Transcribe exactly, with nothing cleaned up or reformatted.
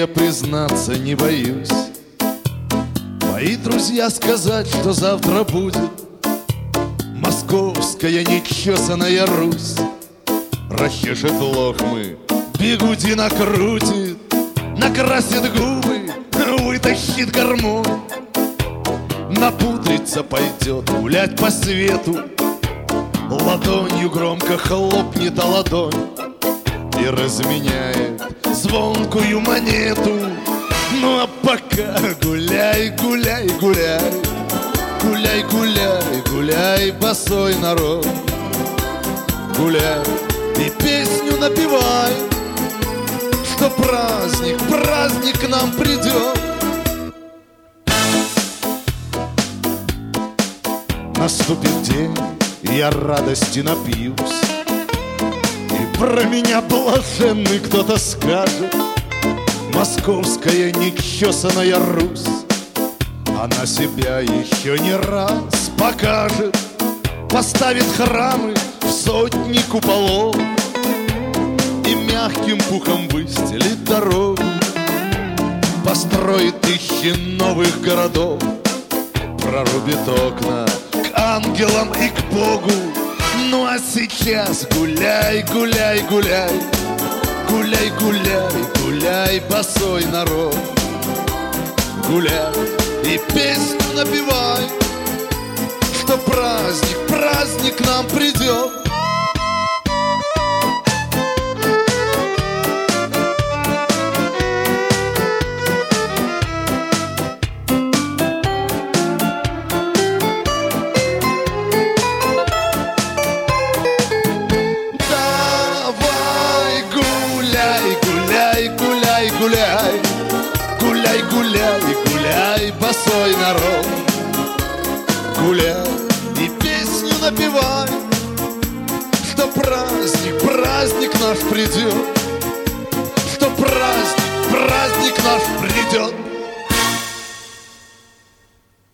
я признаться не боюсь. Мои друзья сказать, что завтра будет московская нечесаная Русь. Расчешет лохмы, бигуди накрутит, накрасит губы, вытащит гармонь. Напудриться пойдет, гулять по свету, ладонью громко хлопнет о ладонь и разменяет звонкую монету. Ну а пока гуляй, гуляй, гуляй, гуляй, гуляй, гуляй, босой народ. Гуляй и песню напевай, что праздник, праздник к нам придет. Наступит день, и я радости напьюсь, и про меня блаженный кто-то скажет: московская нечесаная Русь, она себя еще не раз покажет. Поставит храмы в сотни куполов и мягким пухом выстелит дорогу. Построит тысячи новых городов, прорубит окна к ангелам и к Богу. Ну а сейчас гуляй, гуляй, гуляй, гуляй, гуляй, гуляй, босой народ. Гуляй и песню напевай, что праздник, праздник к нам придет. Гуляй, гуляй, гуляй, гуляй, босой народ. Гуляй и песню напевай, что праздник, праздник наш придет, что праздник, праздник наш придет.